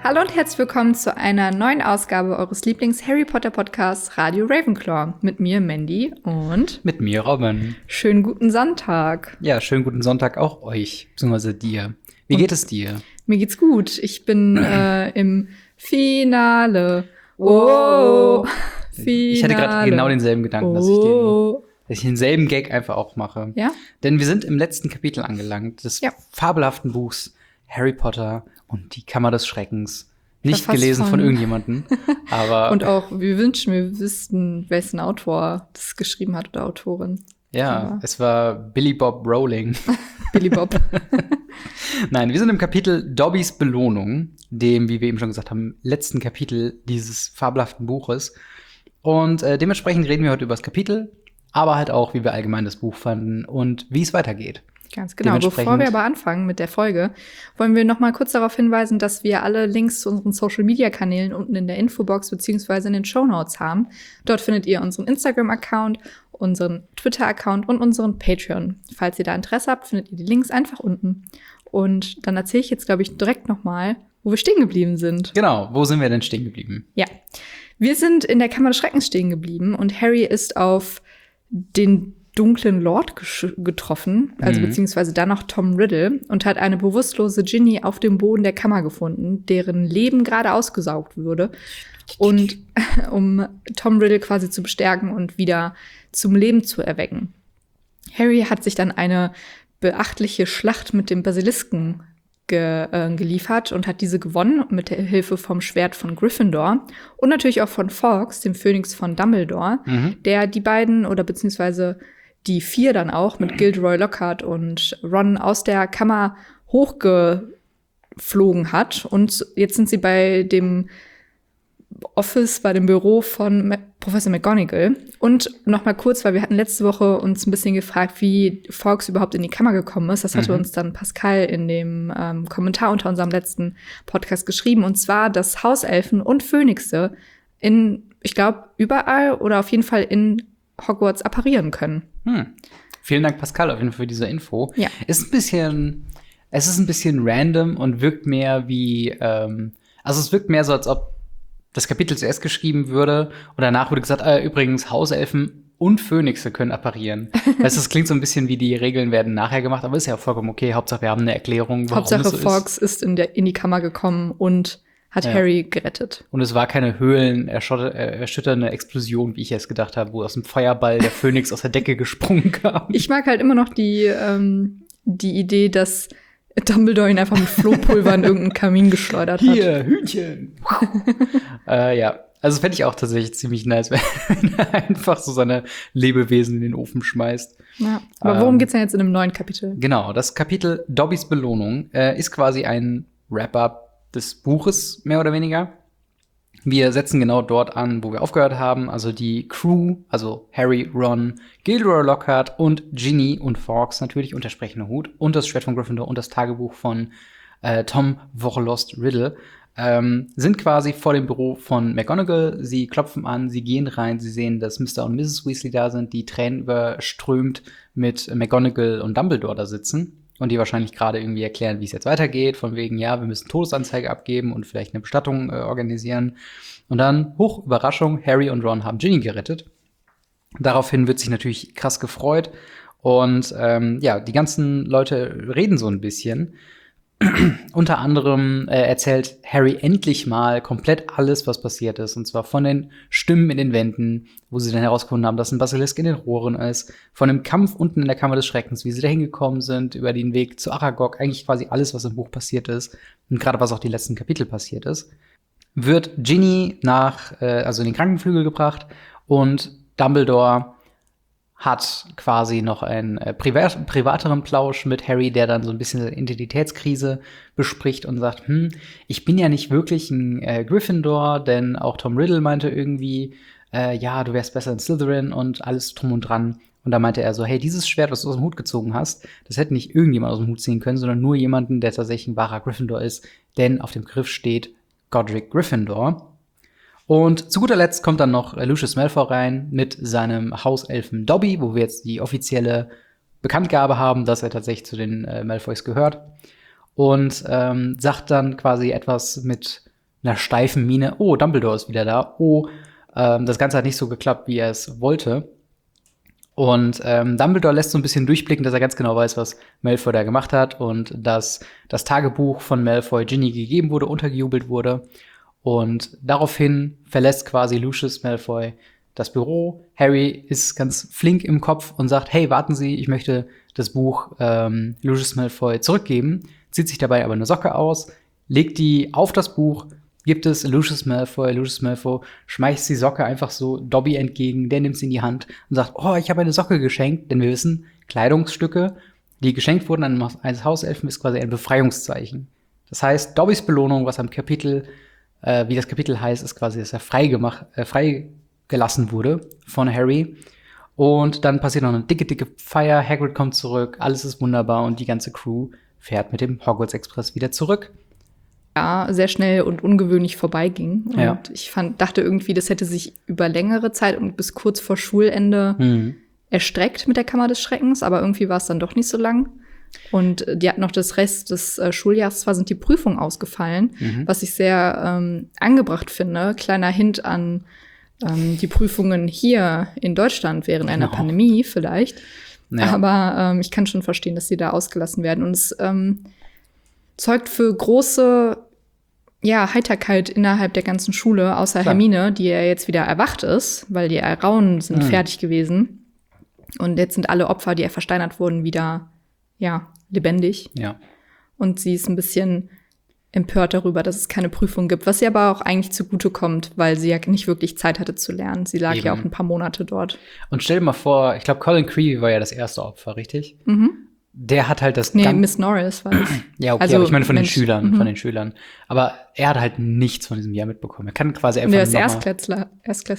Hallo und herzlich willkommen zu einer neuen Ausgabe eures Lieblings-Harry Potter-Podcasts Radio Ravenclaw. Mit mir, Mandy, und mit mir, Robin. Schönen guten Sonntag. Ja, schönen guten Sonntag auch euch, beziehungsweise dir. Wie geht es dir? Mir geht's gut. Ich bin im Finale. Oh, Finale. Ich hatte gerade genau denselben Gedanken, dass ich denselben Gag einfach auch mache. Ja? Denn wir sind im letzten Kapitel angelangt des fabelhaften Buchs Harry Potter und die Kammer des Schreckens. Nicht gelesen von irgendjemandem, aber und auch, wir wüssten, wessen Autor das geschrieben hat oder Autorin. Ja, es war Billy Bob Rowling. Billy Bob. Nein, wir sind im Kapitel Dobbys Belohnung, dem, wie wir eben schon gesagt haben, letzten Kapitel dieses fabelhaften Buches. Und dementsprechend reden wir heute über das Kapitel, aber halt auch, wie wir allgemein das Buch fanden und wie es weitergeht. Ganz genau. Bevor wir aber anfangen mit der Folge, wollen wir noch mal kurz darauf hinweisen, dass wir alle Links zu unseren Social-Media-Kanälen unten in der Infobox beziehungsweise in den Shownotes haben. Dort findet ihr unseren Instagram-Account, unseren Twitter-Account und unseren Patreon. Falls ihr da Interesse habt, findet ihr die Links einfach unten. Und dann erzähle ich jetzt, glaube ich, direkt noch mal, wo wir stehen geblieben sind. Genau, wo sind wir denn stehen geblieben? Ja, wir sind in der Kammer des Schreckens stehen geblieben und Harry ist auf den dunklen Lord getroffen, also beziehungsweise dann noch Tom Riddle, und hat eine bewusstlose Ginny auf dem Boden der Kammer gefunden, deren Leben gerade ausgesaugt würde. Und um Tom Riddle quasi zu bestärken und wieder zum Leben zu erwecken. Harry hat sich dann eine beachtliche Schlacht mit dem Basilisken geliefert und hat diese gewonnen mit der Hilfe vom Schwert von Gryffindor und natürlich auch von Fawkes, dem Phönix von Dumbledore, der die beiden oder beziehungsweise die 4 dann auch mit Gilderoy Lockhart und Ron aus der Kammer hochgeflogen hat. Und jetzt sind sie bei dem Office, bei dem Büro von Professor McGonagall. Und noch mal kurz, weil wir hatten letzte Woche uns ein bisschen gefragt, wie Fawkes überhaupt in die Kammer gekommen ist. Das hatte uns dann Pascal in dem Kommentar unter unserem letzten Podcast geschrieben. Und zwar, dass Hauselfen und Phönixe ich glaube, überall oder auf jeden Fall in Hogwarts apparieren können. Vielen Dank, Pascal, auf jeden Fall für diese Info. Ja. Es ist ein bisschen random und wirkt mehr wie, es wirkt mehr so, als ob das Kapitel zuerst geschrieben würde und danach wurde gesagt, übrigens, Hauselfen und Phönixe können apparieren. Das klingt so ein bisschen wie die Regeln werden nachher gemacht, aber ist ja vollkommen okay. Hauptsache, wir haben eine Erklärung, warum Hauptsache, es so Fawkes ist in die Kammer gekommen und hat Harry gerettet. Und es war keine höhlenerschütternde Explosion, wie ich es gedacht habe, wo aus dem Feuerball der Phönix aus der Decke gesprungen kam. Ich mag halt immer noch die Idee, dass Dumbledore ihn einfach mit Flohpulver in irgendeinen Kamin geschleudert hat. Hier, Hühnchen! Ja, also fände ich auch tatsächlich ziemlich nice, wenn er einfach so seine Lebewesen in den Ofen schmeißt. Ja, aber worum geht's denn jetzt in dem neuen Kapitel? Genau, das Kapitel Dobbys Belohnung ist quasi ein Wrap-up des Buches, mehr oder weniger. Wir setzen genau dort an, wo wir aufgehört haben. Also die Crew, also Harry, Ron, Gilderoy Lockhart und Ginny und Fawkes natürlich und der sprechende Hut und das Schwert von Gryffindor und das Tagebuch von Tom Vochlost Riddle sind quasi vor dem Büro von McGonagall. Sie klopfen an, sie gehen rein, sie sehen, dass Mr. und Mrs. Weasley da sind, die Tränen überströmt mit McGonagall und Dumbledore da sitzen. Und die wahrscheinlich gerade irgendwie erklären, wie es jetzt weitergeht, von wegen, ja, wir müssen Todesanzeige abgeben und vielleicht eine Bestattung organisieren. Und dann, Überraschung, Harry und Ron haben Ginny gerettet. Daraufhin wird sich natürlich krass gefreut. Und die ganzen Leute reden so ein bisschen. Unter anderem erzählt Harry endlich mal komplett alles, was passiert ist. Und zwar von den Stimmen in den Wänden, wo sie dann herausgefunden haben, dass ein Basilisk in den Rohren ist. Von dem Kampf unten in der Kammer des Schreckens, wie sie da hingekommen sind, über den Weg zu Aragog. Eigentlich quasi alles, was im Buch passiert ist. Und gerade was auch die letzten Kapitel passiert ist. Wird Ginny in den Krankenflügel gebracht. Und Dumbledore hat quasi noch einen privateren Plausch mit Harry, der dann so ein bisschen seine Identitätskrise bespricht und sagt, ich bin ja nicht wirklich ein Gryffindor, denn auch Tom Riddle meinte irgendwie, du wärst besser in Slytherin und alles drum und dran. Und da meinte er so, hey, dieses Schwert, was du aus dem Hut gezogen hast, das hätte nicht irgendjemand aus dem Hut ziehen können, sondern nur jemanden, der tatsächlich ein wahrer Gryffindor ist, denn auf dem Griff steht Godric Gryffindor. Und zu guter Letzt kommt dann noch Lucius Malfoy rein mit seinem Hauselfen Dobby, wo wir jetzt die offizielle Bekanntgabe haben, dass er tatsächlich zu den Malfoys gehört. Und sagt dann quasi etwas mit einer steifen Miene, oh, Dumbledore ist wieder da, oh, das Ganze hat nicht so geklappt, wie er es wollte. Und Dumbledore lässt so ein bisschen durchblicken, dass er ganz genau weiß, was Malfoy da gemacht hat und dass das Tagebuch von Malfoy Ginny gegeben wurde, untergejubelt wurde. Und daraufhin verlässt quasi Lucius Malfoy das Büro. Harry ist ganz flink im Kopf und sagt, hey, warten Sie, ich möchte das Buch Lucius Malfoy zurückgeben, zieht sich dabei aber eine Socke aus, legt die auf das Buch, gibt es Lucius Malfoy. Lucius Malfoy schmeißt die Socke einfach so Dobby entgegen, der nimmt sie in die Hand und sagt, oh, ich habe eine Socke geschenkt, denn wir wissen, Kleidungsstücke, die geschenkt wurden an eines Hauselfen, ist quasi ein Befreiungszeichen. Das heißt, Dobbys Belohnung, was am Kapitel, wie das Kapitel heißt, ist quasi, dass er freigelassen wurde von Harry. Und dann passiert noch eine dicke Feier, Hagrid kommt zurück, alles ist wunderbar und die ganze Crew fährt mit dem Hogwarts Express wieder zurück. Ja, sehr schnell und ungewöhnlich vorbeiging. Und Ja. ich dachte irgendwie, das hätte sich über längere Zeit und bis kurz vor Schulende erstreckt mit der Kammer des Schreckens, aber irgendwie war es dann doch nicht so lang. Und die hatten noch das Rest des Schuljahres, zwar sind die Prüfungen ausgefallen, was ich sehr angebracht finde. Kleiner Hint an die Prüfungen hier in Deutschland während einer Pandemie vielleicht. Ja. Aber ich kann schon verstehen, dass sie da ausgelassen werden. Und es zeugt für große Heiterkeit innerhalb der ganzen Schule, außer Klar. Hermine, die ja jetzt wieder erwacht ist, weil die Raunen sind fertig gewesen. Und jetzt sind alle Opfer, die versteinert wurden, wieder lebendig. Ja. Und sie ist ein bisschen empört darüber, dass es keine Prüfung gibt, was ihr aber auch eigentlich zugutekommt, weil sie ja nicht wirklich Zeit hatte zu lernen. Sie lag ja auch ein paar Monate dort. Und stell dir mal vor, ich glaube, Colin Creevey war ja das erste Opfer, richtig? Der hat halt das Nee, Miss Norris war das. Ja, okay, Also, aber ich meine von den Mensch, Schülern, Aber er hat halt nichts von diesem Jahr mitbekommen. Er kann quasi einfach Der ist noch mal Erstklässler.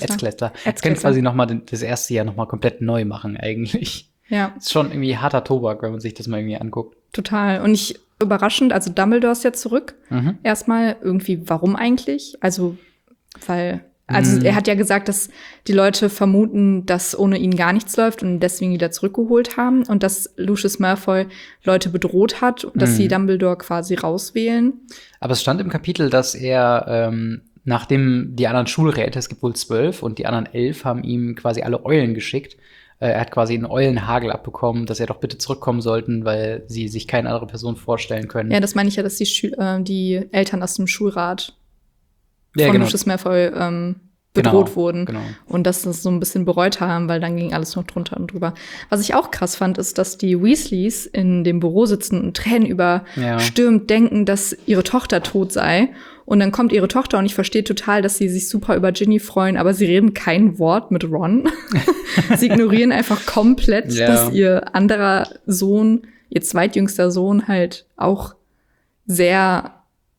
Er kann quasi noch mal das erste Jahr noch mal komplett neu machen eigentlich. Ja, Ist schon irgendwie harter Tobak, wenn man sich das mal irgendwie anguckt. total. Und nicht überraschend, also Dumbledore ist ja zurück. Erstmal irgendwie, warum eigentlich? Also, weil er hat ja gesagt, dass die Leute vermuten, dass ohne ihn gar nichts läuft und deswegen wieder zurückgeholt haben und dass Lucius Malfoy Leute bedroht hat und dass sie Dumbledore quasi rauswählen. Aber es stand im Kapitel, dass er, nachdem die anderen Schulräte, es gibt wohl 12 und die anderen 11 haben ihm quasi alle Eulen geschickt. Er hat quasi einen Eulenhagel abbekommen, dass er doch bitte zurückkommen sollten, weil sie sich keine andere Person vorstellen können. Ja, das meine ich ja, dass die Eltern aus dem Schulrat von Lucius Malfoy bedroht wurden. Genau. Und dass das so ein bisschen bereut haben, weil dann ging alles noch drunter und drüber. Was ich auch krass fand, ist, dass die Weasleys in dem Büro sitzen und Tränen überstürmt denken, dass ihre Tochter tot sei. Und dann kommt ihre Tochter und ich verstehe total, dass sie sich super über Ginny freuen, aber sie reden kein Wort mit Ron. Sie ignorieren einfach komplett, dass ihr anderer Sohn, ihr zweitjüngster Sohn halt auch sehr,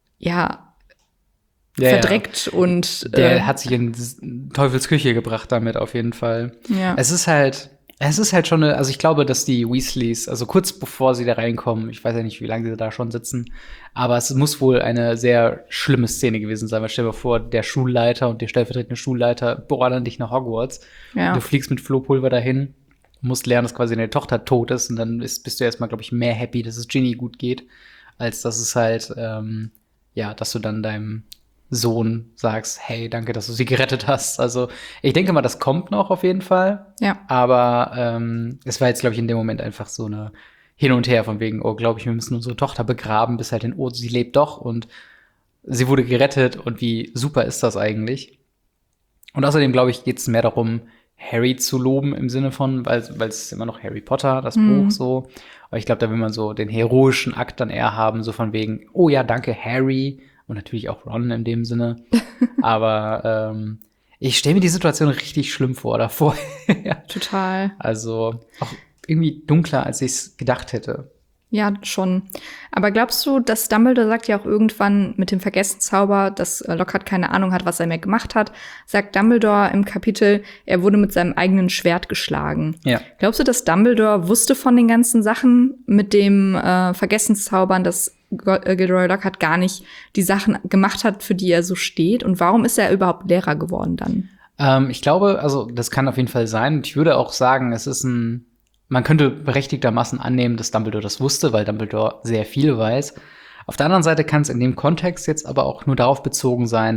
verdreckt und der hat sich in Teufels Küche gebracht damit auf jeden Fall. Ja. Es ist halt schon also ich glaube, dass die Weasleys, also kurz bevor sie da reinkommen, ich weiß ja nicht, wie lange sie da schon sitzen, aber es muss wohl eine sehr schlimme Szene gewesen sein, weil stell dir vor, der Schulleiter und der stellvertretende Schulleiter beordern dich nach Hogwarts. Ja. Du fliegst mit Flohpulver dahin, musst lernen, dass quasi deine Tochter tot ist und dann bist du erstmal, glaube ich, mehr happy, dass es Ginny gut geht, als dass es halt, dass du dann deinem Sohn sagst, hey, danke, dass du sie gerettet hast. Also ich denke mal, das kommt noch auf jeden Fall. Ja. Aber es war jetzt, glaube ich, in dem Moment einfach so eine Hin und Her von wegen, oh, glaube ich, wir müssen unsere Tochter begraben, bis halt sie lebt doch und sie wurde gerettet und wie super ist das eigentlich? Und außerdem, glaube ich, geht es mehr darum, Harry zu loben im Sinne von, weil es ist immer noch Harry Potter, das Buch so. Aber ich glaube, da will man so den heroischen Akt dann eher haben, so von wegen, oh ja, danke, Harry. Und natürlich auch Ron in dem Sinne. Aber ich stelle mir die Situation richtig schlimm vor davor. Total. Also auch irgendwie dunkler, als ich es gedacht hätte. Ja, schon. Aber glaubst du, dass Dumbledore sagt ja auch irgendwann mit dem Vergessenszauber, dass Lockhart keine Ahnung hat, was er mehr gemacht hat, sagt Dumbledore im Kapitel, er wurde mit seinem eigenen Schwert geschlagen. Ja. Glaubst du, dass Dumbledore wusste von den ganzen Sachen mit dem Vergessenszaubern, dass Gilderoy Lockhart gar nicht die Sachen gemacht hat, für die er so steht? Und warum ist er überhaupt Lehrer geworden dann? Ich glaube, also das kann auf jeden Fall sein. Und ich würde auch sagen, man könnte berechtigtermaßen annehmen, dass Dumbledore das wusste, weil Dumbledore sehr viel weiß. Auf der anderen Seite kann es in dem Kontext jetzt aber auch nur darauf bezogen sein,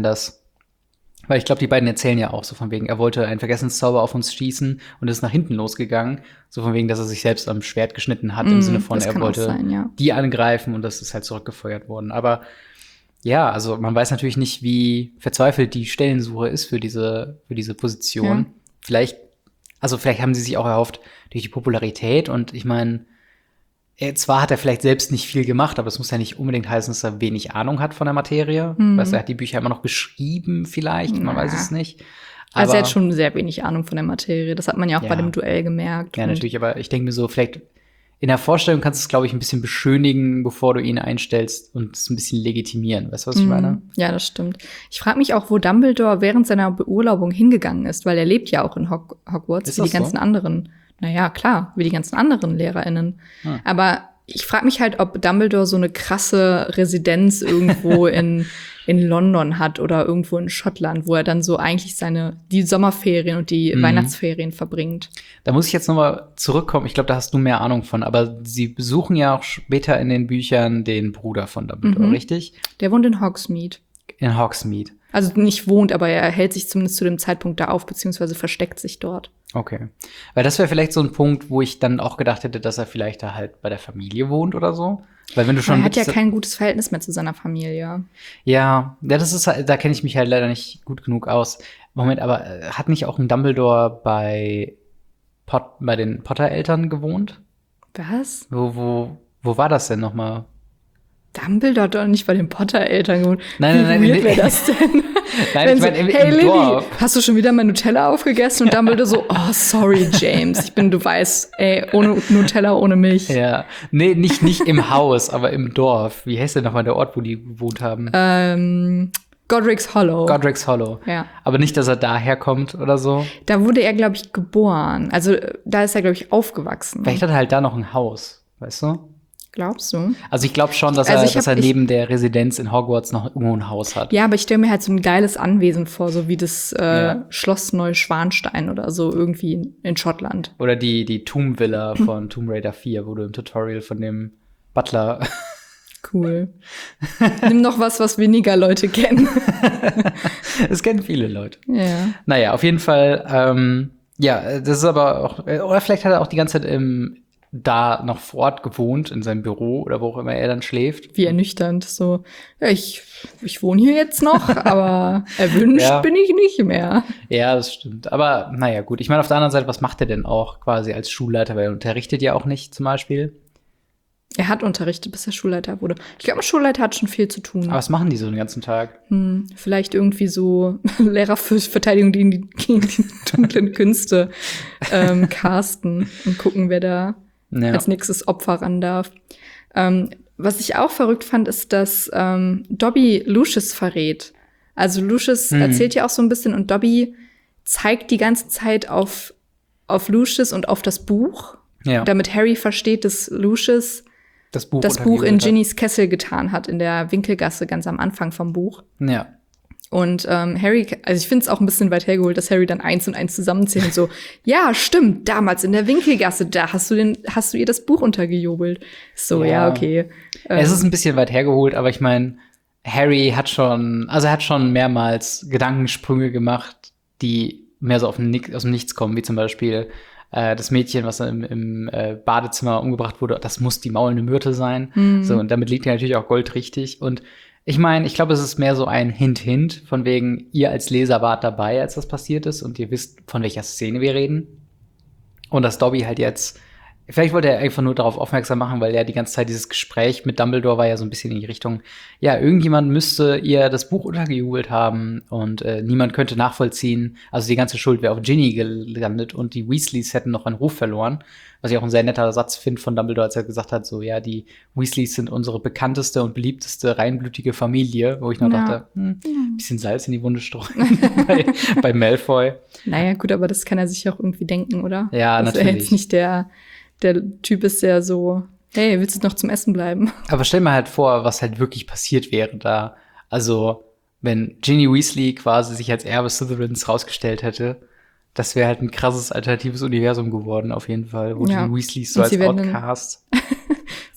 weil ich glaube, die beiden erzählen ja auch so von wegen, er wollte einen Vergessenszauber auf uns schießen und ist nach hinten losgegangen. So von wegen, dass er sich selbst am Schwert geschnitten hat, im Sinne von, er wollte die angreifen und das ist halt zurückgefeuert worden. Aber ja, also man weiß natürlich nicht, wie verzweifelt die Stellensuche ist für diese Position. Ja. Vielleicht haben sie sich auch erhofft durch die Popularität und ich meine, zwar hat er vielleicht selbst nicht viel gemacht, aber es muss ja nicht unbedingt heißen, dass er wenig Ahnung hat von der Materie. Weißt du, er hat die Bücher immer noch geschrieben vielleicht, man weiß es nicht. Aber also er hat schon sehr wenig Ahnung von der Materie. Das hat man ja auch bei dem Duell gemerkt. Ja, natürlich, aber ich denke mir so, vielleicht in der Vorstellung kannst du es, glaube ich, ein bisschen beschönigen, bevor du ihn einstellst und es ein bisschen legitimieren. Weißt du, was ich meine? Ja, das stimmt. Ich frage mich auch, wo Dumbledore während seiner Beurlaubung hingegangen ist, weil er lebt ja auch in Hogwarts, wie die ganzen anderen. Naja, klar, wie die ganzen anderen LehrerInnen. Aber ich frage mich halt, ob Dumbledore so eine krasse Residenz irgendwo in London hat oder irgendwo in Schottland, wo er dann so eigentlich die Sommerferien und die Weihnachtsferien verbringt. Da muss ich jetzt noch mal zurückkommen. Ich glaube, da hast du mehr Ahnung von. Aber sie besuchen ja auch später in den Büchern den Bruder von Dumbledore, richtig? Der wohnt in Hogsmeade. In Hogsmeade. Also nicht wohnt, aber er hält sich zumindest zu dem Zeitpunkt da auf, beziehungsweise versteckt sich dort. Okay. Weil das wäre vielleicht so ein Punkt, wo ich dann auch gedacht hätte, dass er vielleicht da halt bei der Familie wohnt oder so. Weil wenn du schon er hat ja kein gutes Verhältnis mehr zu seiner Familie. Ja, das ist halt, da kenne ich mich halt leider nicht gut genug aus. Moment, aber hat nicht auch ein Dumbledore bei den Potter-Eltern gewohnt? Was? Wo war das denn nochmal? Dumbledore hat doch nicht bei den Potter-Eltern gewohnt. Nein. Wie wäre das denn? Nein, ich meine hey im Lily, Dorf. hast du schon wieder mein Nutella aufgegessen? Und Dumbledore so, oh, sorry, James. Du weißt, ohne Nutella, ohne Milch. Ja, nee, nicht im Haus, aber im Dorf. Wie heißt denn nochmal der Ort, wo die gewohnt haben? Godric's Hollow. Godric's Hollow. Ja. Aber nicht, dass er daher kommt oder so. Da wurde er, glaube ich, geboren. Also da ist er, glaube ich, aufgewachsen. Vielleicht hat er halt da noch ein Haus, weißt du? Glaubst du? Also ich glaube schon, dass er neben der Residenz in Hogwarts noch irgendwo ein Haus hat. Ja, aber ich stelle mir halt so ein geiles Anwesen vor, so wie das Schloss Neuschwanstein oder so irgendwie in Schottland. Oder die Tomb Villa von Tomb Raider 4, wo du im Tutorial von dem Butler Cool. Nimm noch was weniger Leute kennen. Das kennen viele Leute. Ja. Naja, auf jeden Fall, das ist aber auch, oder vielleicht hat er auch die ganze Zeit da noch vor Ort gewohnt, in seinem Büro oder wo auch immer er dann schläft. Wie ernüchternd, so, ja, ich wohne hier jetzt noch, aber erwünscht bin ich nicht mehr. Ja, das stimmt. Aber naja, gut. Ich meine, auf der anderen Seite, was macht er denn auch quasi als Schulleiter? Weil er unterrichtet ja auch nicht zum Beispiel. Er hat unterrichtet, bis er Schulleiter wurde. Ich glaube, ein Schulleiter hat schon viel zu tun. Aber was machen die so den ganzen Tag? Vielleicht irgendwie so Lehrer für Verteidigung gegen die dunklen Künste casten und gucken, wer da als nächstes Opfer ran darf. Was ich auch verrückt fand, ist, dass Dobby Lucius verrät. Also Lucius erzählt ja auch so ein bisschen und Dobby zeigt die ganze Zeit auf Lucius und auf das Buch, damit Harry versteht, dass Lucius das Buch in Ginnys Kessel getan hat, in der Winkelgasse ganz am Anfang vom Buch. Ja. Und Harry, also ich finde es auch ein bisschen weit hergeholt, dass Harry dann 1 und 1 zusammenzählt und so, ja, stimmt, damals in der Winkelgasse, da hast du ihr das Buch untergejubelt. So, ja okay. Es ist ein bisschen weit hergeholt, aber ich meine, Harry hat schon mehrmals Gedankensprünge gemacht, die mehr so aus dem Nichts kommen, wie zum Beispiel das Mädchen, was im Badezimmer umgebracht wurde, das muss die maulende Myrte sein. So, und damit liegt ja natürlich auch Gold richtig. Und ich meine, ich glaube, es ist mehr so ein Hint, von wegen, ihr als Leser wart dabei, als das passiert ist und ihr wisst, von welcher Szene wir reden. Und dass Dobby halt jetzt, vielleicht wollte er einfach nur darauf aufmerksam machen, weil ja die ganze Zeit dieses Gespräch mit Dumbledore war ja so ein bisschen in die Richtung, ja, irgendjemand müsste ihr das Buch untergejubelt haben und niemand könnte nachvollziehen, also die ganze Schuld wäre auf Ginny gelandet und die Weasleys hätten noch einen Ruf verloren, was ich auch ein sehr netter Satz finde von Dumbledore, als er gesagt hat, so, ja, die Weasleys sind unsere bekannteste und beliebteste reinblütige Familie, wo ich noch dachte, bisschen Salz in die Wunde streuen bei Malfoy. Naja, gut, aber das kann er sich auch irgendwie denken, oder? Ja, dass natürlich. Er jetzt nicht der Typ ist, der so, hey, willst du noch zum Essen bleiben? Aber stell mir halt vor, was halt wirklich passiert wäre da. Also, wenn Ginny Weasley quasi sich als Erbe Slytherins rausgestellt hätte, das wäre halt ein krasses alternatives Universum geworden, auf jeden Fall, wo die Weasleys so als Outcast.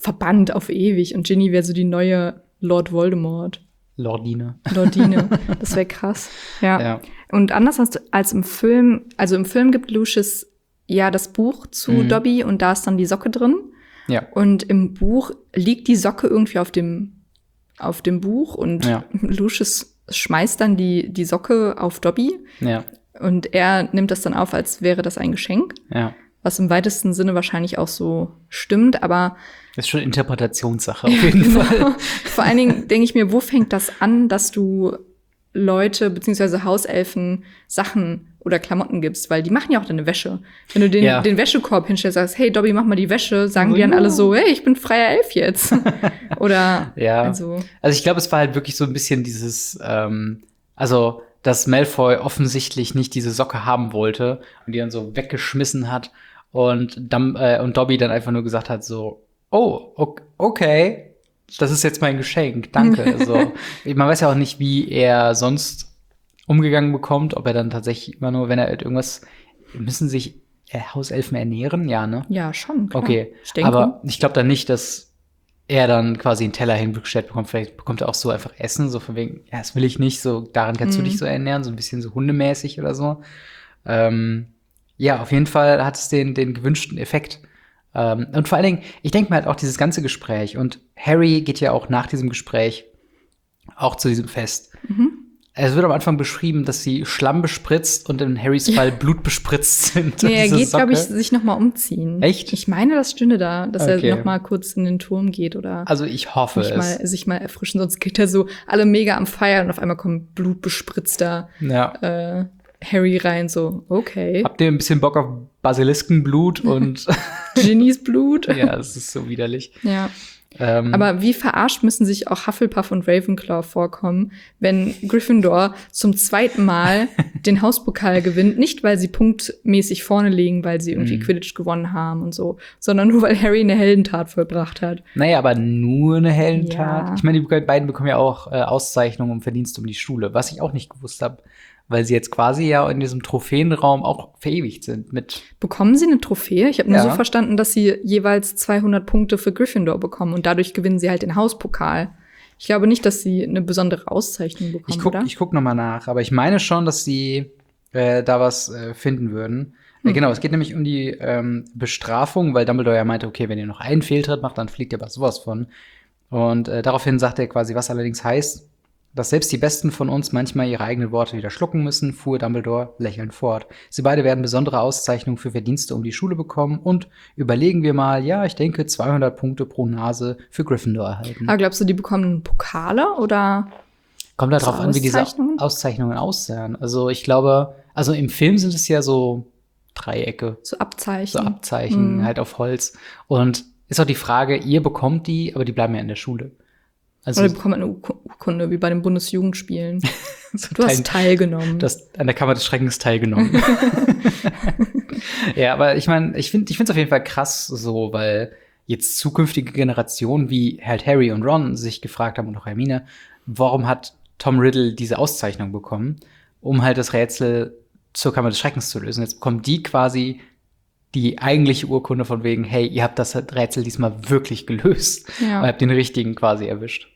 verbannt auf ewig. Und Ginny wäre so die neue Lord Voldemort. Lordine. Das wäre krass. Ja. Und anders als im Film, also im Film gibt Lucius ja das Buch zu Dobby und da ist dann die Socke drin. Ja. Und im Buch liegt die Socke irgendwie auf dem Buch und Lucius schmeißt dann die Socke auf Dobby. Ja. Und er nimmt das dann auf, als wäre das ein Geschenk. Ja. Was im weitesten Sinne wahrscheinlich auch so stimmt, aber das ist schon Interpretationssache auf jeden Fall. Vor allen Dingen denke ich mir, wo fängt das an, dass du Leute beziehungsweise Hauselfen Sachen oder Klamotten gibst, weil die machen ja auch deine Wäsche. Wenn du den Wäschekorb hinstellst, sagst, hey Dobby, mach mal die Wäsche, sagen die dann alle so, hey, ich bin freier Elf jetzt. Oder also ich glaube, es war halt wirklich so ein bisschen dieses, also dass Malfoy offensichtlich nicht diese Socke haben wollte und die dann so weggeschmissen hat und Dobby dann einfach nur gesagt hat so, oh, okay, das ist jetzt mein Geschenk, danke. Also, man weiß ja auch nicht, wie er sonst umgegangen bekommt, ob er dann tatsächlich immer nur, wenn er halt irgendwas, müssen sich Hauselfen ernähren? Ja, ne? Ja, schon, klar. Okay, aber ich glaube dann nicht, dass er dann quasi einen Teller hingestellt bekommt. Vielleicht bekommt er auch so einfach Essen, so von wegen, ja, das will ich nicht, so daran kannst du dich so ernähren, so ein bisschen so hundemäßig oder so. Ja, auf jeden Fall hat es den gewünschten Effekt. Und vor allen Dingen, ich denke mir halt auch dieses ganze Gespräch und Harry geht ja auch nach diesem Gespräch auch zu diesem Fest. Es wird am Anfang beschrieben, dass sie Schlamm bespritzt und in Harrys Fall Blut bespritzt sind. Nee, er geht, glaube ich, sich noch mal umziehen. Echt? Ich meine, das stünde da, dass er noch mal kurz in den Turm geht oder also ich hoffe sich mal erfrischen, sonst geht er so alle mega am Feiern und auf einmal kommt blutbespritzter Harry rein, so, okay. Habt ihr ein bisschen Bock auf Basiliskenblut und Ginnys Blut? Ja, es ist so widerlich. Ja. Aber wie verarscht müssen sich auch Hufflepuff und Ravenclaw vorkommen, wenn Gryffindor zum zweiten Mal den Hauspokal gewinnt, nicht weil sie punktmäßig vorne liegen, weil sie irgendwie Quidditch gewonnen haben und so, sondern nur weil Harry eine Heldentat vollbracht hat. Naja, aber nur eine Heldentat. Ja. Ich meine, die beiden bekommen ja auch Auszeichnungen um Verdienst um die Schule, was ich auch nicht gewusst habe. Weil sie jetzt quasi ja in diesem Trophäenraum auch verewigt sind mit. Bekommen sie eine Trophäe? Ich habe nur so verstanden, dass sie jeweils 200 Punkte für Gryffindor bekommen und dadurch gewinnen sie halt den Hauspokal. Ich glaube nicht, dass sie eine besondere Auszeichnung bekommen, oder? Ich guck noch mal nach, aber ich meine schon, dass sie da was finden würden. Genau, es geht nämlich um die Bestrafung, weil Dumbledore ja meinte, okay, wenn ihr noch einen Fehltritt macht, dann fliegt ihr aber sowas von. Und daraufhin sagt er quasi, was allerdings heißt, dass selbst die Besten von uns manchmal ihre eigenen Worte wieder schlucken müssen, fuhr Dumbledore lächelnd fort. Sie beide werden besondere Auszeichnungen für Verdienste um die Schule bekommen und überlegen wir mal, ja, ich denke 200 Punkte pro Nase für Gryffindor erhalten. Aber glaubst du, die bekommen Pokale oder? Kommt da drauf an, wie diese Auszeichnungen aussehen. Also ich glaube, also im Film sind es ja so Dreiecke. So Abzeichen. Halt auf Holz. Und ist auch die Frage, ihr bekommt die, aber die bleiben ja in der Schule. Also, oder bekommt eine Urkunde, wie bei den Bundesjugendspielen. Du hast teilgenommen. Du hast an der Kammer des Schreckens teilgenommen. Ja, aber ich meine, ich finde es auf jeden Fall krass so, weil jetzt zukünftige Generationen wie halt Harry und Ron sich gefragt haben und auch Hermine, warum hat Tom Riddle diese Auszeichnung bekommen, um halt das Rätsel zur Kammer des Schreckens zu lösen. Jetzt bekommen die quasi die eigentliche Urkunde von wegen, hey, ihr habt das Rätsel diesmal wirklich gelöst. Ja. Und habt den richtigen quasi erwischt.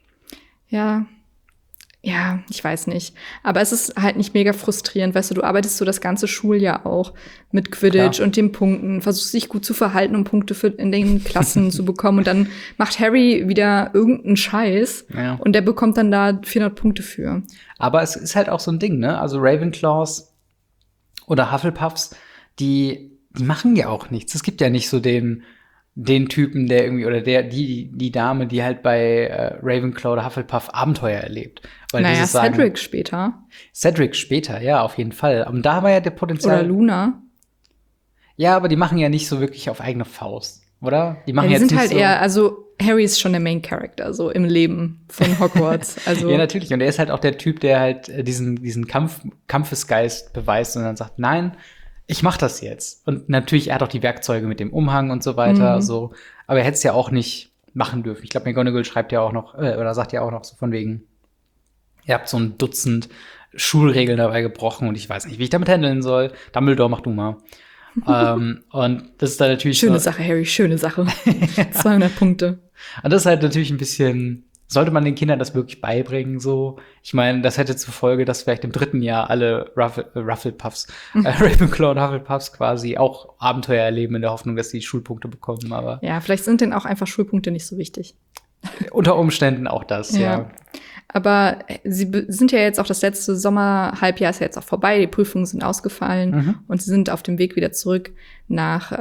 Ja, ich weiß nicht. Aber es ist halt nicht mega frustrierend, weißt du arbeitest so das ganze Schuljahr auch mit Quidditch und den Punkten, versuchst dich gut zu verhalten, um Punkte in den Klassen zu bekommen. Und dann macht Harry wieder irgendeinen Scheiß und der bekommt dann da 400 Punkte für. Aber es ist halt auch so ein Ding, ne? Also Ravenclaws oder Hufflepuffs, die machen ja auch nichts. Es gibt ja nicht so den Typen, der irgendwie, oder die Dame, die halt bei Ravenclaw oder Hufflepuff Abenteuer erlebt. Weil naja, Cedric später. Cedric später, ja, auf jeden Fall. Und da war ja der Potenzial. Oder Luna. Ja, aber die machen ja nicht so wirklich auf eigene Faust, oder? Die machen die jetzt sind nicht halt so eher, also Harry ist schon der Main Character, so im Leben von Hogwarts. Also ja, natürlich. Und er ist halt auch der Typ, der halt diesen Kampfesgeist beweist und dann sagt, nein, ich mach das jetzt. Und natürlich, er hat auch die Werkzeuge mit dem Umhang und so weiter. So. Aber er hätte es ja auch nicht machen dürfen. Ich glaube, McGonagall schreibt ja auch noch, oder sagt ja auch noch so von wegen, ihr habt so ein Dutzend Schulregeln dabei gebrochen und ich weiß nicht, wie ich damit handeln soll. Dumbledore, mach du mal. Und das ist dann natürlich schöne Sache, Harry, schöne Sache. 200 Punkte. Und das ist halt natürlich ein bisschen, sollte man den Kindern das wirklich beibringen, so? Ich meine, das hätte zur Folge, dass vielleicht im 3. Jahr alle Rufflepuffs, Ravenclaw und Hufflepuffs quasi auch Abenteuer erleben in der Hoffnung, dass sie Schulpunkte bekommen, aber Ja, vielleicht sind denen auch einfach Schulpunkte nicht so wichtig. unter Umständen auch das, ja. Aber sie sind ja jetzt auch das letzte Sommerhalbjahr ist ja jetzt auch vorbei, die Prüfungen sind ausgefallen und sie sind auf dem Weg wieder zurück nach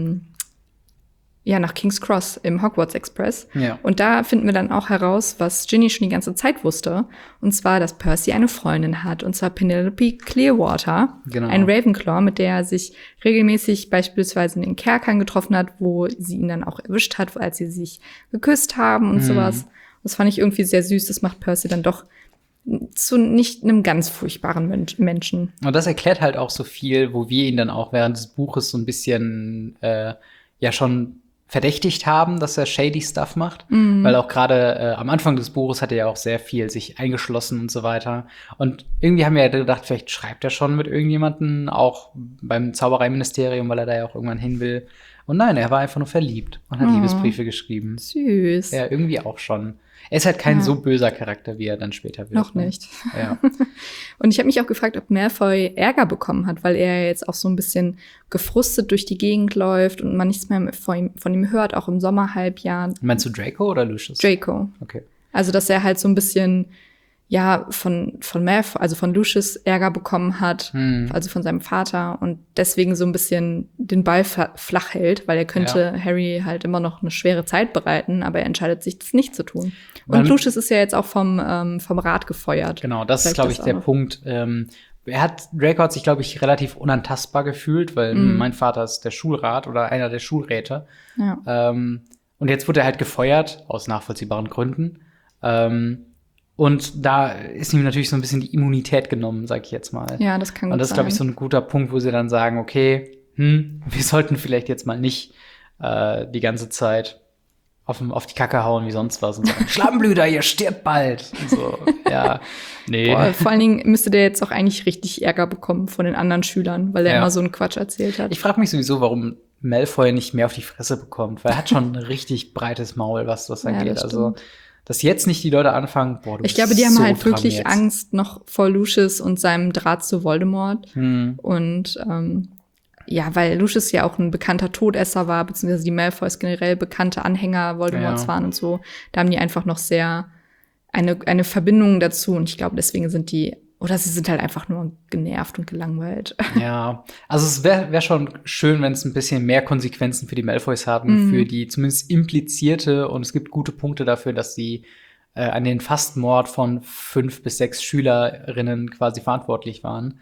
nach King's Cross im Hogwarts Express. Ja. Und da finden wir dann auch heraus, was Ginny schon die ganze Zeit wusste. Und zwar, dass Percy eine Freundin hat. Und zwar Penelope Clearwater. Genau. Ein Ravenclaw, mit der er sich regelmäßig beispielsweise in den Kerkern getroffen hat, wo sie ihn dann auch erwischt hat, als sie sich geküsst haben und sowas. Das fand ich irgendwie sehr süß. Das macht Percy dann doch zu nicht einem ganz furchtbaren Menschen. Und das erklärt halt auch so viel, wo wir ihn dann auch während des Buches so ein bisschen schon verdächtigt haben, dass er shady Stuff macht. Weil auch gerade am Anfang des Buches hat er ja auch sehr viel sich eingeschlossen und so weiter. Und irgendwie haben wir ja gedacht, vielleicht schreibt er schon mit irgendjemanden, auch beim Zaubereiministerium, weil er da ja auch irgendwann hin will. Und nein, er war einfach nur verliebt und hat Liebesbriefe geschrieben. Süß. Ja, irgendwie auch schon. Er ist halt kein so böser Charakter, wie er dann später wird. Noch nicht. Ja. Und ich habe mich auch gefragt, ob Malfoy Ärger bekommen hat, weil er jetzt auch so ein bisschen gefrustet durch die Gegend läuft und man nichts mehr von ihm hört, auch im Sommerhalbjahr. Meinst du Draco oder Lucius? Draco. Okay. Also, dass er halt so ein bisschen von Malfoy, also von Lucius Ärger bekommen hat, also von seinem Vater und deswegen so ein bisschen den Ball flach hält, weil er könnte Harry halt immer noch eine schwere Zeit bereiten, aber er entscheidet sich, das nicht zu tun. Und Lucius ist ja jetzt auch vom Rat gefeuert. Genau, das ist, glaube ich, der Punkt. Draco hat sich, glaube ich, relativ unantastbar gefühlt, weil mein Vater ist der Schulrat oder einer der Schulräte. Ja. Und jetzt wurde er halt gefeuert, aus nachvollziehbaren Gründen. Und da ist ihm natürlich so ein bisschen die Immunität genommen, sag ich jetzt mal. Ja, das kann gut sein. Und das ist, glaube ich, so ein guter Punkt, wo sie dann sagen, okay, wir sollten vielleicht jetzt mal nicht die ganze Zeit auf die Kacke hauen wie sonst was und sagen, Schlampenblüter, ihr stirbt bald. Und so, ja, nee. Boah, vor allen Dingen müsste der jetzt auch eigentlich richtig Ärger bekommen von den anderen Schülern, weil er immer so einen Quatsch erzählt hat. Ich frage mich sowieso, warum Malfoy nicht mehr auf die Fresse bekommt, weil er hat schon ein richtig breites Maul, was das angeht. Also dass jetzt nicht die Leute anfangen, boah, du bist Ich glaube, die haben so halt wirklich jetzt. Angst noch vor Lucius und seinem Draht zu Voldemort. Und weil Lucius ja auch ein bekannter Todesser war, beziehungsweise die Malfoys generell bekannte Anhänger Voldemorts waren und so. Da haben die einfach noch sehr eine Verbindung dazu. Und ich glaube, deswegen sind sie sind halt einfach nur genervt und gelangweilt. Ja, also es wär schon schön, wenn es ein bisschen mehr Konsequenzen für die Malfoys haben, für die zumindest implizierte, und es gibt gute Punkte dafür, dass sie an den Fastmord von 5 bis 6 Schülerinnen quasi verantwortlich waren.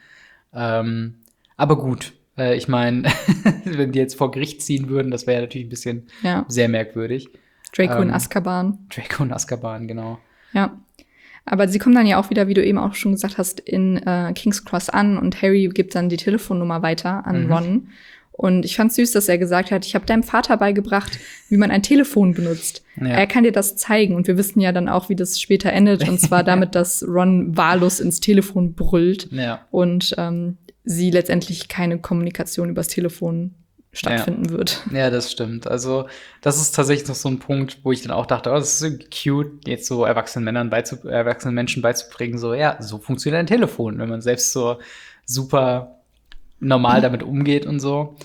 Aber gut, ich meine, wenn die jetzt vor Gericht ziehen würden, das wäre natürlich ein bisschen sehr merkwürdig. Draco in Azkaban. Draco in Azkaban, genau. Ja. Aber sie kommen dann ja auch wieder, wie du eben auch schon gesagt hast, in King's Cross an und Harry gibt dann die Telefonnummer weiter an Ron. Und ich fand's süß, dass er gesagt hat, ich habe deinem Vater beigebracht, wie man ein Telefon benutzt. Ja. Er kann dir das zeigen. Und wir wissen ja dann auch, wie das später endet. Und zwar damit, dass Ron wahllos ins Telefon brüllt. Ja. Und sie letztendlich keine Kommunikation übers Telefon stattfinden wird. Ja, das stimmt. Also das ist tatsächlich noch so ein Punkt, wo ich dann auch dachte, das ist so cute, jetzt so erwachsenen Menschen beizubringen, so, ja, so funktioniert ein Telefon, wenn man selbst so super normal damit umgeht und so.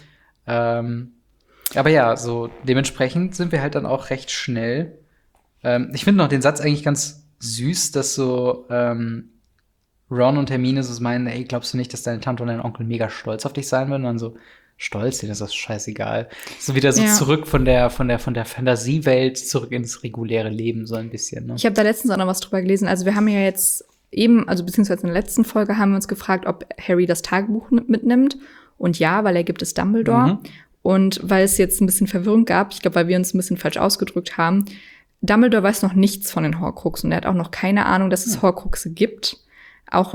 Aber ja, so dementsprechend sind wir halt dann auch recht schnell. Ich finde noch den Satz eigentlich ganz süß, dass so Ron und Hermine so meinen, ey, glaubst du nicht, dass deine Tante und dein Onkel mega stolz auf dich sein würden? Und dann so, stolz, denen ist das scheißegal. So wieder so zurück von der Fantasiewelt zurück ins reguläre Leben, so ein bisschen. Ne? Ich habe da letztens auch noch was drüber gelesen. Also wir haben ja jetzt beziehungsweise in der letzten Folge haben wir uns gefragt, ob Harry das Tagebuch mitnimmt. Und ja, weil er gibt es Dumbledore. Und weil es jetzt ein bisschen Verwirrung gab, ich glaube, weil wir uns ein bisschen falsch ausgedrückt haben, Dumbledore weiß noch nichts von den Horcruxen. Er hat auch noch keine Ahnung, dass es Horcruxe gibt. Auch,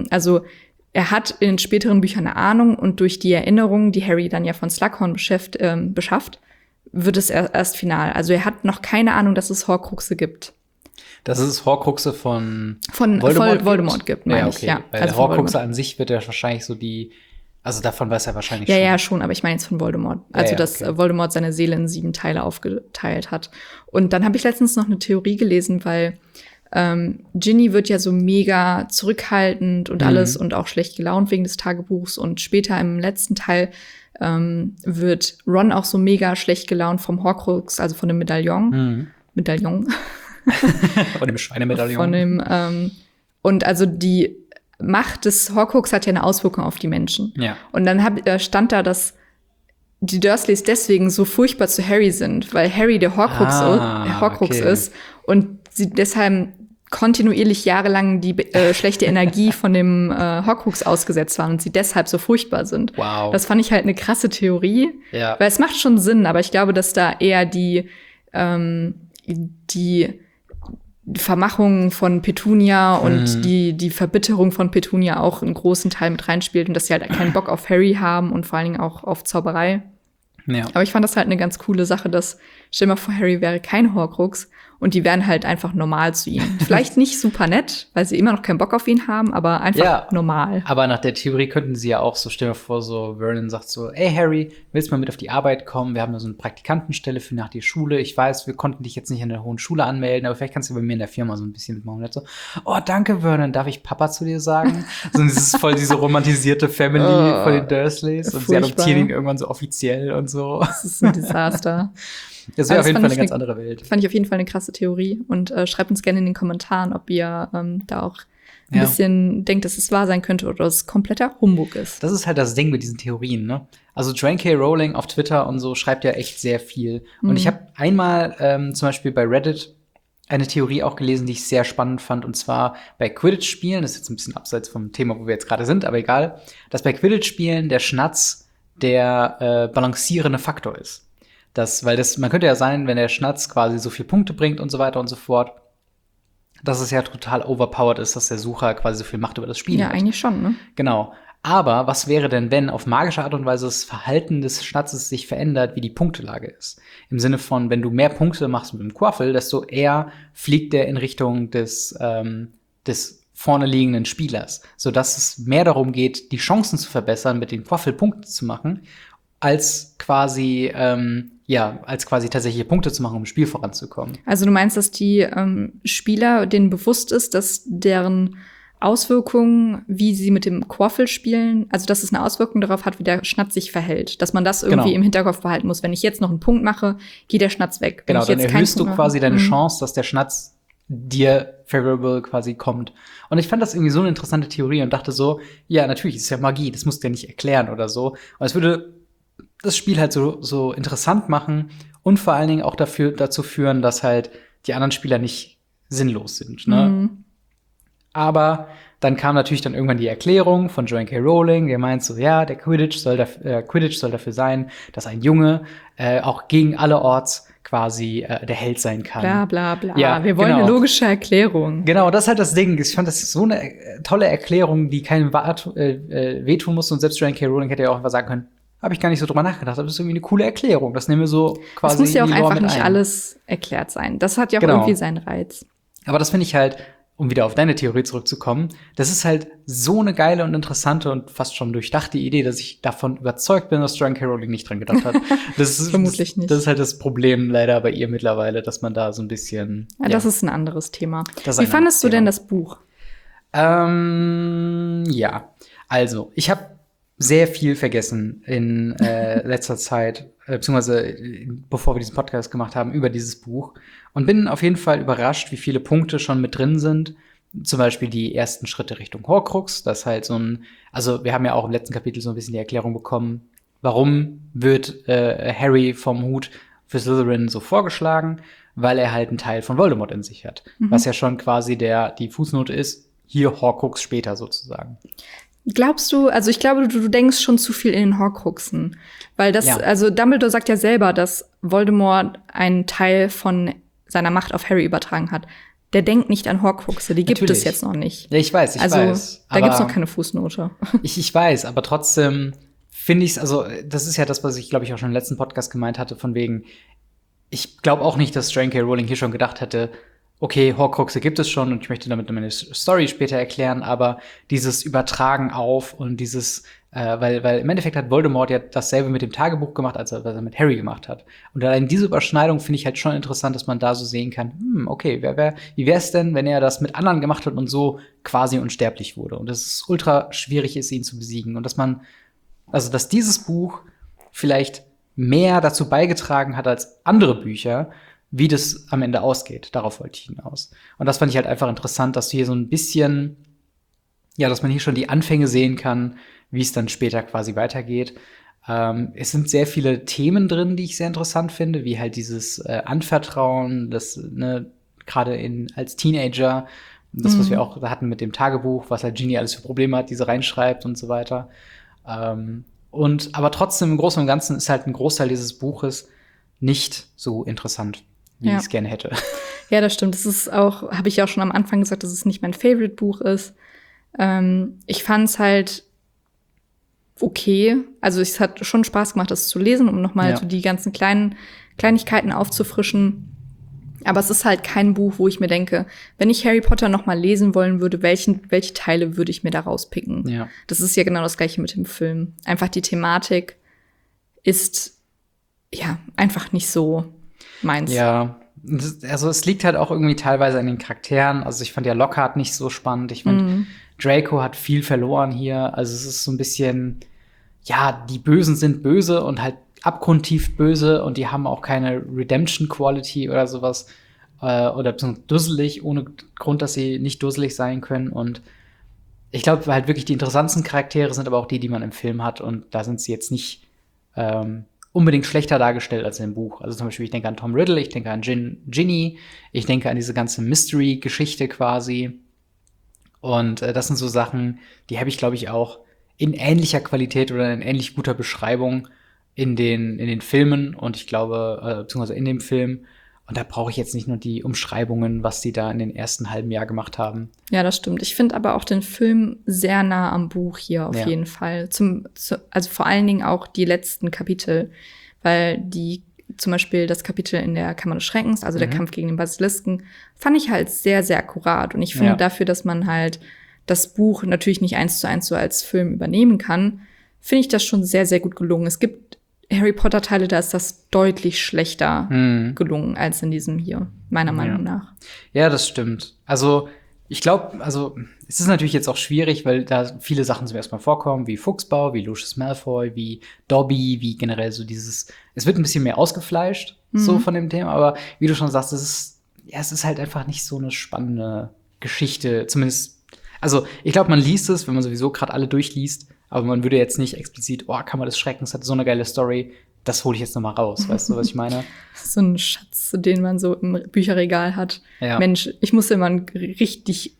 er hat in den späteren Büchern eine Ahnung und durch die Erinnerungen, die Harry dann ja von Slughorn beschafft, wird es erst final. Also er hat noch keine Ahnung, dass es Horcruxe gibt. Dass es Horcruxe von Voldemort gibt, meine ich. Ja, weil also Horcruxe an sich wird ja wahrscheinlich so Also davon weiß er wahrscheinlich Ja, schon. ja, schon, aber ich meine jetzt von Voldemort. Also, ja, dass okay. Voldemort seine Seele in 7 Teile aufgeteilt hat. Und dann habe ich letztens noch eine Theorie gelesen, weil Ginny wird ja so mega zurückhaltend und alles und auch schlecht gelaunt wegen des Tagebuchs. Und später im letzten Teil wird Ron auch so mega schlecht gelaunt vom Horcrux, also von dem Medaillon. Medaillon. Von dem Schweinemedaillon. Von dem, und also die Macht des Horcrux hat ja eine Auswirkung auf die Menschen. Ja. Und dann stand da, dass die Dursleys deswegen so furchtbar zu Harry sind, weil Harry der Horcrux okay. ist und sie deshalb kontinuierlich jahrelang die schlechte Energie von dem Horcrux ausgesetzt waren und sie deshalb so furchtbar sind. Wow. Das fand ich halt eine krasse Theorie, Ja. weil es macht schon Sinn, aber ich glaube, dass da eher die Vermachung von Petunia und die Verbitterung von Petunia auch einen großen Teil mit reinspielt und dass sie halt keinen Bock auf Harry haben und vor allen Dingen auch auf Zauberei. Ja. Aber ich fand das halt eine ganz coole Sache, dass, stell dir mal vor, Harry wäre kein Horcrux und die wären halt einfach normal zu ihm. Vielleicht nicht super nett, weil sie immer noch keinen Bock auf ihn haben, aber einfach normal. Aber nach der Theorie könnten sie ja auch so, stell dir vor, so Vernon sagt so, ey Harry, willst du mal mit auf die Arbeit kommen? Wir haben da so eine Praktikantenstelle für nach der Schule. Ich weiß, wir konnten dich jetzt nicht an der hohen Schule anmelden, aber vielleicht kannst du bei mir in der Firma so ein bisschen mitmachen. Und er so, oh, danke Vernon, darf ich Papa zu dir sagen? So, das ist voll diese romantisierte Family von den Dursleys und sie adoptieren ihn irgendwann so offiziell und so. Das ist ein Desaster. Das wäre auf jeden Fall eine ganz andere Welt. Fand ich auf jeden Fall eine krasse Theorie. Und schreibt uns gerne in den Kommentaren, ob ihr da auch ein bisschen denkt, dass es wahr sein könnte oder dass es kompletter Humbug ist. Das ist halt das Ding mit diesen Theorien, ne? Also Joanne K. Rowling auf Twitter und so schreibt ja echt sehr viel. Und ich habe einmal zum Beispiel bei Reddit eine Theorie auch gelesen, die ich sehr spannend fand. Und zwar bei Quidditch-Spielen, das ist jetzt ein bisschen abseits vom Thema, wo wir jetzt gerade sind, aber egal, dass bei Quidditch-Spielen der Schnatz der balancierende Faktor ist. Man könnte ja sein, wenn der Schnatz quasi so viel Punkte bringt und so weiter und so fort, dass es ja total overpowered ist, dass der Sucher quasi so viel Macht über das Spiel hat. Ja, eigentlich schon, ne? Genau. Aber was wäre denn, wenn auf magische Art und Weise das Verhalten des Schnatzes sich verändert, wie die Punktelage ist? Im Sinne von, wenn du mehr Punkte machst mit dem Quaffel, desto eher fliegt der in Richtung des vorne liegenden Spielers, sodass es mehr darum geht, die Chancen zu verbessern, mit den Quaffel Punkte zu machen, als quasi tatsächliche Punkte zu machen, um im Spiel voranzukommen. Also du meinst, dass die Spieler denen bewusst ist, dass deren Auswirkungen, wie sie mit dem Quaffel spielen, also dass es eine Auswirkung darauf hat, wie der Schnatz sich verhält. Dass man das irgendwie im Hinterkopf behalten muss. Wenn ich jetzt noch einen Punkt mache, geht der Schnatz weg. Wenn ich Dann jetzt erhöhst du quasi deine Chance, dass der Schnatz dir favorable quasi kommt. Und ich fand das irgendwie so eine interessante Theorie und dachte so, ja, natürlich, ist ja Magie, das musst du ja nicht erklären oder so. Und es würde das Spiel halt so interessant machen und vor allen Dingen auch dazu führen, dass halt die anderen Spieler nicht sinnlos sind, ne? Aber dann kam natürlich dann irgendwann die Erklärung von Joanne K. Rowling, der meint so, ja, der Quidditch soll dafür sein, dass ein Junge auch gegen alle Odds quasi der Held sein kann. Bla bla bla. Ja, wir wollen eine logische Erklärung. Genau, das ist halt das Ding. Ich fand, das ist so eine tolle Erklärung, die keinem wehtun muss. Und selbst Joanne K. Rowling hätte ja auch einfach sagen können, habe ich gar nicht so drüber nachgedacht, aber das ist irgendwie eine coole Erklärung. Das nehmen wir so quasi. Es muss ja auch einfach nicht alles erklärt sein. Das hat ja auch irgendwie seinen Reiz. Aber das finde ich halt, um wieder auf deine Theorie zurückzukommen, das ist halt so eine geile und interessante und fast schon durchdachte Idee, dass ich davon überzeugt bin, dass Joanne K. Rowling nicht dran gedacht hat. Das ist Vermutlich nicht. Das ist halt das Problem leider bei ihr mittlerweile, dass man da so ein bisschen. Ja, das ist ein anderes Thema. Wie fandest du denn das Buch? Ja, also ich habe sehr viel vergessen in letzter Zeit, beziehungsweise bevor wir diesen Podcast gemacht haben, über dieses Buch. Und bin auf jeden Fall überrascht, wie viele Punkte schon mit drin sind. Zum Beispiel die ersten Schritte Richtung Horcrux. Das ist halt also wir haben ja auch im letzten Kapitel so ein bisschen die Erklärung bekommen, warum wird Harry vom Hut für Slytherin so vorgeschlagen, weil er halt einen Teil von Voldemort in sich hat. Was ja schon quasi die Fußnote ist, hier Horcrux später sozusagen. Glaubst du, also ich glaube, du denkst schon zu viel in den Horcruxen. Weil also Dumbledore sagt ja selber, dass Voldemort einen Teil von seiner Macht auf Harry übertragen hat. Der denkt nicht an Horcruxe, die gibt es jetzt noch nicht. Ja, ich weiß. Da gibt's noch keine Fußnote. Ich weiß, aber trotzdem finde ich's, also das ist ja das, was ich, glaube ich, auch schon im letzten Podcast gemeint hatte, von wegen, ich glaube auch nicht, dass Joanne K. Rowling hier schon gedacht hätte, okay, Horcruxe gibt es schon und ich möchte damit meine Story später erklären, aber dieses Übertragen auf und dieses, weil im Endeffekt hat Voldemort ja dasselbe mit dem Tagebuch gemacht, als was er mit Harry gemacht hat. Und allein diese Überschneidung finde ich halt schon interessant, dass man da so sehen kann, okay, wie wär's denn, wenn er das mit anderen gemacht hat und so quasi unsterblich wurde? Und dass es ultra schwierig ist, ihn zu besiegen. Und dass dieses Buch vielleicht mehr dazu beigetragen hat als andere Bücher, wie das am Ende ausgeht. Darauf wollte ich hinaus. Und das fand ich halt einfach interessant, dass du hier so ein bisschen, ja, dass man hier schon die Anfänge sehen kann, wie es dann später quasi weitergeht. Es sind sehr viele Themen drin, die ich sehr interessant finde, wie halt dieses Anvertrauen, das, ne, gerade als Teenager, das, was wir auch hatten mit dem Tagebuch, was halt Ginny alles für Probleme hat, die sie reinschreibt und so weiter. Aber trotzdem im Großen und Ganzen ist halt ein Großteil dieses Buches nicht so interessant, wie ich es gerne hätte. Ja, das stimmt. Das ist auch, habe ich ja auch schon am Anfang gesagt, dass es nicht mein Favorite-Buch ist. Ich fand es halt okay. Also es hat schon Spaß gemacht, das zu lesen, um nochmal so die ganzen Kleinigkeiten aufzufrischen. Aber es ist halt kein Buch, wo ich mir denke, wenn ich Harry Potter noch mal lesen wollen würde, welche Teile würde ich mir da rauspicken? Ja. Das ist ja genau das Gleiche mit dem Film. Einfach die Thematik ist ja einfach nicht so meins. Ja, also es liegt halt auch irgendwie teilweise an den Charakteren. Also ich fand ja Lockhart nicht so spannend. Ich fand, Draco hat viel verloren hier. Also es ist so ein bisschen, ja, die Bösen sind böse und halt abgrundtief böse und die haben auch keine Redemption-Quality oder sowas. Oder dusselig, ohne Grund, dass sie nicht dusselig sein können. Und ich glaube halt wirklich die interessantesten Charaktere sind aber auch die man im Film hat. Und da sind sie jetzt nicht unbedingt schlechter dargestellt als im Buch. Also zum Beispiel, ich denke an Tom Riddle, ich denke an Ginny, ich denke an diese ganze Mystery-Geschichte quasi. Und das sind so Sachen, die habe ich, glaube ich, auch in ähnlicher Qualität oder in ähnlich guter Beschreibung in den Filmen und ich glaube, beziehungsweise in dem Film. Und da brauche ich jetzt nicht nur die Umschreibungen, was die da in den ersten halben Jahr gemacht haben. Ja, das stimmt. Ich finde aber auch den Film sehr nah am Buch hier auf jeden Fall. Also vor allen Dingen auch die letzten Kapitel, weil zum Beispiel das Kapitel in der Kammer des Schreckens, also der Kampf gegen den Basilisken, fand ich halt sehr, sehr akkurat. Und ich finde dafür, dass man halt das Buch natürlich nicht 1:1 so als Film übernehmen kann, finde ich das schon sehr, sehr gut gelungen. Es gibt Harry Potter-Teile, da ist das deutlich schlechter gelungen als in diesem hier, meiner Meinung nach. Ja, das stimmt. Also, ich glaube, es ist natürlich jetzt auch schwierig, weil da viele Sachen zum ersten Mal vorkommen, wie Fuchsbau, wie Lucius Malfoy, wie Dobby, wie generell so es wird ein bisschen mehr ausgefleischt, so von dem Thema, aber wie du schon sagst, es ist halt einfach nicht so eine spannende Geschichte, zumindest, also, ich glaube, man liest es, wenn man sowieso gerade alle durchliest, aber man würde jetzt nicht explizit, Kammer des Schreckens hat so eine geile Story, das hole ich jetzt noch mal raus. Weißt du, was ich meine? So ein Schatz, den man so im Bücherregal hat. Ja. Mensch, ich muss immer ein richtig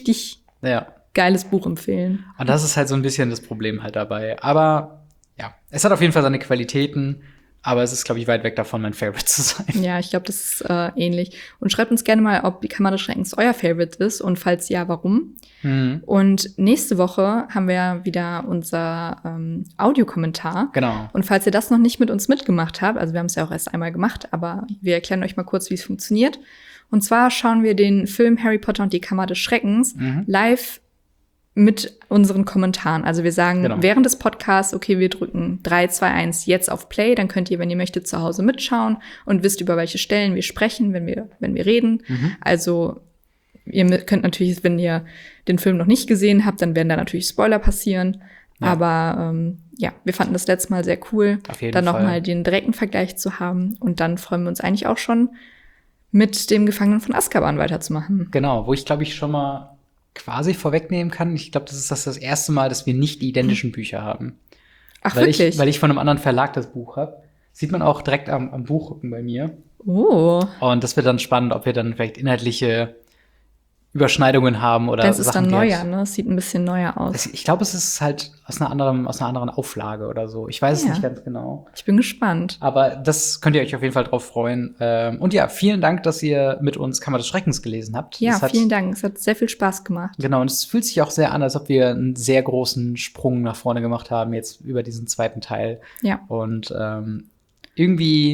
geiles Buch empfehlen. Und das ist halt so ein bisschen das Problem halt dabei. Aber ja, es hat auf jeden Fall seine Qualitäten. Aber es ist, glaube ich, weit weg davon, mein Favorite zu sein. Ja, ich glaube, das ist ähnlich. Und schreibt uns gerne mal, ob die Kammer des Schreckens euer Favorite ist und falls ja, warum. Und nächste Woche haben wir wieder unser Audiokommentar. Genau. Und falls ihr das noch nicht mit uns mitgemacht habt, also wir haben es ja auch erst einmal gemacht, aber wir erklären euch mal kurz, wie es funktioniert. Und zwar schauen wir den Film Harry Potter und die Kammer des Schreckens live mit unseren Kommentaren. Also wir sagen während des Podcasts, okay, wir drücken 3, 2, 1 jetzt auf Play, dann könnt ihr, wenn ihr möchtet, zu Hause mitschauen und wisst, über welche Stellen wir sprechen, wenn wir reden. Also ihr könnt natürlich, wenn ihr den Film noch nicht gesehen habt, dann werden da natürlich Spoiler passieren. Ja. Aber wir fanden das letzte Mal sehr cool, dann nochmal den direkten Vergleich zu haben. Und dann freuen wir uns eigentlich auch schon, mit dem Gefangenen von Azkaban weiterzumachen. Genau, wo ich, glaube ich, schon mal quasi vorwegnehmen kann. Ich glaube, das ist das erste Mal, dass wir nicht die identischen Bücher haben. Ach, wirklich? Weil ich von einem anderen Verlag das Buch habe. Sieht man auch direkt am Buchrücken bei mir. Oh. Und das wird dann spannend, ob wir dann vielleicht inhaltliche Überschneidungen haben oder das ist Sachen, dann neuer, ne? Es sieht ein bisschen neuer aus. Ich glaube, es ist halt aus einer anderen Auflage oder so. Ich weiß es nicht ganz genau. Ich bin gespannt. Aber das könnt ihr euch auf jeden Fall drauf freuen. Und ja, vielen Dank, dass ihr mit uns Kammer des Schreckens gelesen habt. Ja, vielen Dank. Es hat sehr viel Spaß gemacht. Genau, und es fühlt sich auch sehr an, als ob wir einen sehr großen Sprung nach vorne gemacht haben, jetzt über diesen zweiten Teil. Ja. Und irgendwie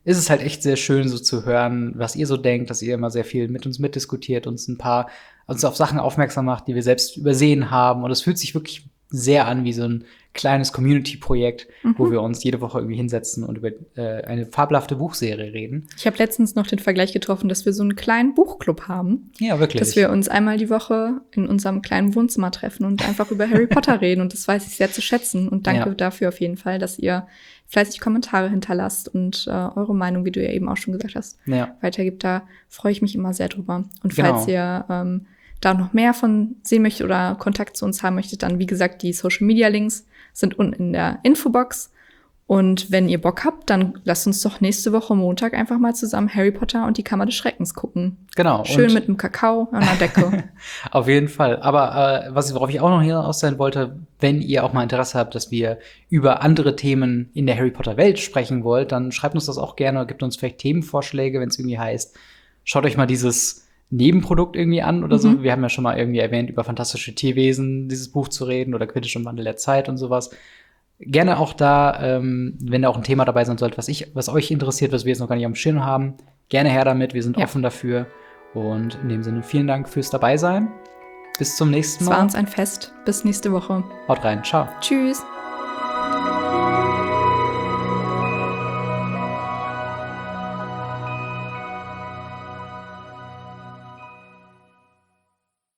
ist es halt echt sehr schön, so zu hören, was ihr so denkt, dass ihr immer sehr viel mit uns mitdiskutiert, uns auf Sachen aufmerksam macht, die wir selbst übersehen haben. Und es fühlt sich wirklich sehr an wie so ein kleines Community-Projekt, wo wir uns jede Woche irgendwie hinsetzen und über eine fabelhafte Buchserie reden. Ich habe letztens noch den Vergleich getroffen, dass wir so einen kleinen Buchclub haben. Ja, wirklich. Dass wir uns einmal die Woche in unserem kleinen Wohnzimmer treffen und einfach über Harry Potter reden. Und das weiß ich sehr zu schätzen. Und danke dafür auf jeden Fall, dass ihr fleißig Kommentare hinterlasst und eure Meinung, wie du ja eben auch schon gesagt hast, weitergibt. Da freue ich mich immer sehr drüber. Und falls ihr da noch mehr von sehen möchtet oder Kontakt zu uns haben möchtet, dann, wie gesagt, die Social-Media-Links sind unten in der Infobox. Und wenn ihr Bock habt, dann lasst uns doch nächste Woche Montag einfach mal zusammen Harry Potter und die Kammer des Schreckens gucken. Genau. Schön mit einem Kakao an der Decke. Auf jeden Fall. Aber worauf ich auch noch hinaus sein wollte, wenn ihr auch mal Interesse habt, dass wir über andere Themen in der Harry Potter-Welt sprechen wollt, dann schreibt uns das auch gerne oder gebt uns vielleicht Themenvorschläge, wenn es irgendwie heißt, schaut euch mal dieses Nebenprodukt irgendwie an oder so. Wir haben ja schon mal irgendwie erwähnt, über fantastische Tierwesen dieses Buch zu reden oder Quidditch im Wandel der Zeit und sowas. Gerne auch da, wenn da auch ein Thema dabei sein sollte, was euch interessiert, was wir jetzt noch gar nicht am Schirm haben, gerne her damit. Wir sind offen dafür. Und in dem Sinne, vielen Dank fürs Dabeisein. Bis zum nächsten Mal. Es war uns ein Fest. Bis nächste Woche. Haut rein. Ciao. Tschüss.